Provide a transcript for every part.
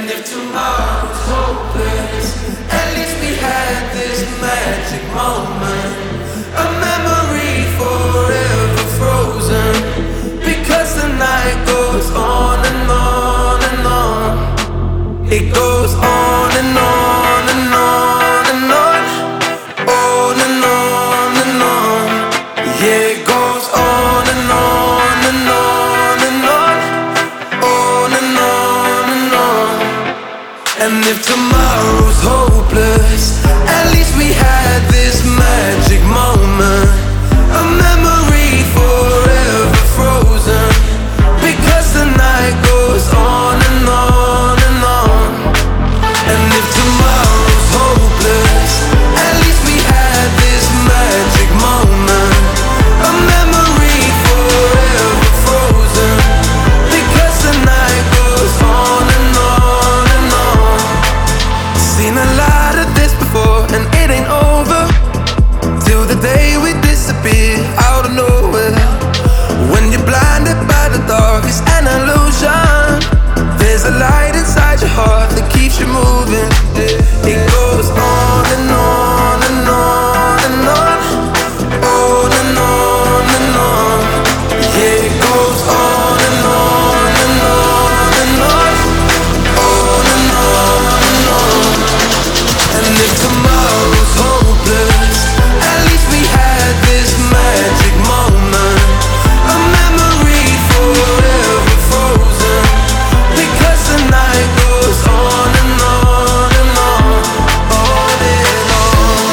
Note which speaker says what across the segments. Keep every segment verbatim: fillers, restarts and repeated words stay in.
Speaker 1: if tomorrow's hopeless, at least we had this magic moment, a memory forever frozen. Because the night goes on and on and on. It goes on and on and on and on, on and on and on. Yeah, it goes on and on and on and on, on and on and on. And if tomorrow's hopeless, at least we had this magic moment, a memory forever frozen. Because the night goes on and on and on. And if tomorrow's hopeless, at least we had this magic moment, a memory forever frozen. Because the night goes on and on and on. Seen a lot of this before, and it ain't over till the day we disappear out of nowhere. When you're blinded by the dark, it's an illusion. There's a light inside your heart that keeps you moving. It goes on and on and on and on, on and on and on. Yeah, it goes on and on and on and on, on and on and on. And if tomorrow's hopeless, at least we had this magic moment, a memory forever frozen. Because the night goes on and on and on, on and on.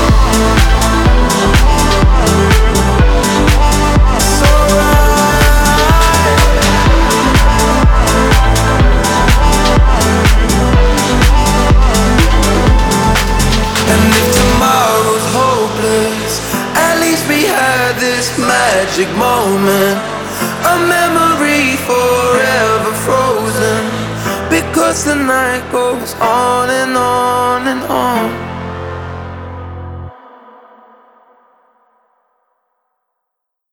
Speaker 1: It's alright. And if tomorrow's hopeless, at least we had this magic moment, a memory forever frozen. Because the night goes on and on.